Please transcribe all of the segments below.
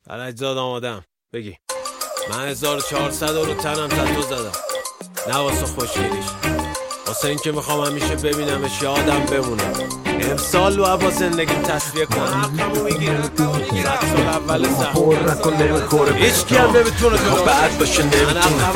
فرجزاد آمادم بگی. من 1400 رو تنم تتو زدم، نه واسه خوشگلیش، واسه این که میخوام همیشه ببینمش یادم بمونه. امسال باید با زندگیم تصفیه کنم. حقمو میگیرم 100 سال اول سخت هیچ کی هم نمیتونه تو بعد باشه نمیتونه.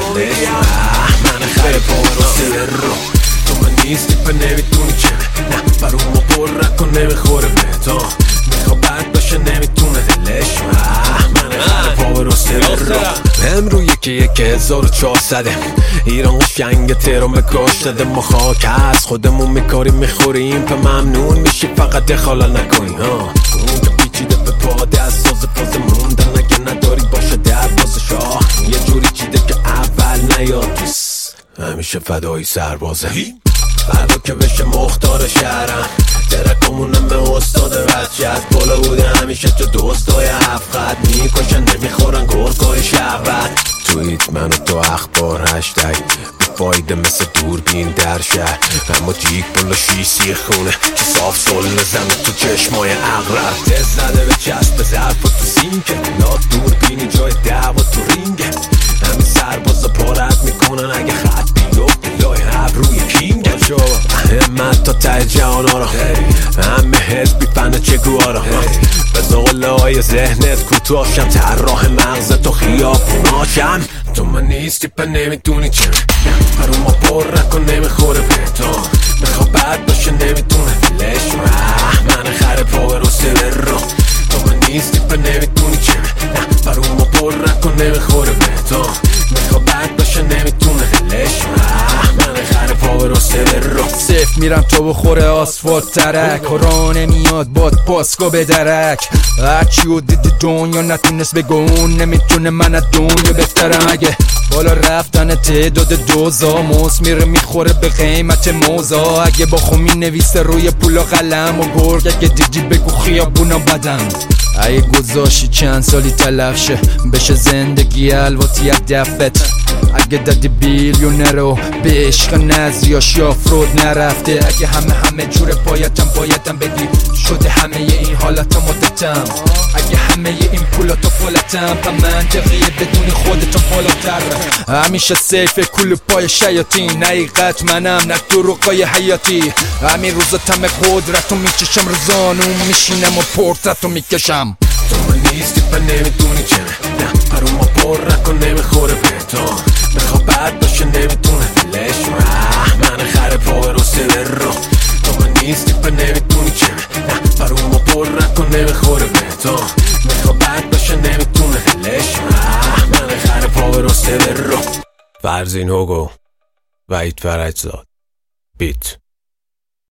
من خیلی پاورسه رو تو من نیستی پا نمیتونی چه نه برامو پر نکن نمیخوره به تا میخواه بد باشه نمیتونه دلش. من خیلی پاورسه رو امرو یکی 1400 ایران قشنگ تهران کاش داده ما خاک هست خودمون میکاریم میخوریم پا ممنون میشی فقط دخالا نکنی. اون که پیچیده به پاده از ساز پاز موندن اگه نداری باشه در باز شاه یه جوری چیده که اول نیاد توس همیشه فدایی سربازه. فردا که بشه مختار شهرم درکمونم به استاد بچه از بالا بوده همیشه تو دوستای هفت میکشن نمیخورن گرگای شهبت. توییت منو تو اخبار هشتگ فایده مثل دوربین در شهر اما جیگ بالا شیسی خونه که صاف سل زمین تو چشمای اغرب دز زده به چسب ظرف و تو سینکه لا دوربینی جای دعوا تو رینگه همین سربازا پارت میکنن اگه خط بیفته لای رب روی کینگه. همت تا ته جهانا را همه حزبی فن چگوارا به زغله های ذهنت کوتاهشم طراح مغزت و خیابوناشم. تو من نیستی پا نمیدونی چه برو ما پر نکن نمیخوره به تا میخوا بد باشه نمیتونه دلش. من خره پاور و سر رو تو من نیستی پا نمیدونی چه برو ما پر نکن نمیخوره به تا میخوا بد باشه نمیتونه دلش. من خره پاور و سر رو صف میرم تو بخوره آسفالت ترک و نمیاد باد پاسکا به درک. هرچی و دیدی دنیا نتونست بگو اون نمیتونه من از دنیا بهترم. اگه بالا رفتن تعداد دوزا موز میره میخوره به قیمت موزا. اگه با خومی نویسه روی پول و قلم و گرگ اگه دیدی بگو خیابونا بدم. اگه گذاشی چند سالی تلف شه بشه زندگی الواتی از دفت. اگه دادی بیلیونرو به عشق نزیاش یا فرود نرفته. اگه همه جور بایدم بگی شده همه این حالت مدتم. اگه همه این پولاتو فولتم پا منطقیه بدونی خودتو بالاتر. همیشه سیف کل پای شیاطین حقیقت منم نه دروغای حیاتی. همین روزا تم قدرتو میچشم روزانون میشینم و پرتتو میکشم. تو من نیستی پا نمیدونی چه نه برو ما پر نکن نمیخوره به تا میخوا بد باشه نمیتونه دلش. من خره پاور و سر رو تو من نیستی پا نمیدونی چه نه برو ما پر نکن نمیخوره به تا میخوا بد باشه نمیتونه دلش. من خره پاور و سر رو فرزین هوگو وحید فرجزاد بیت.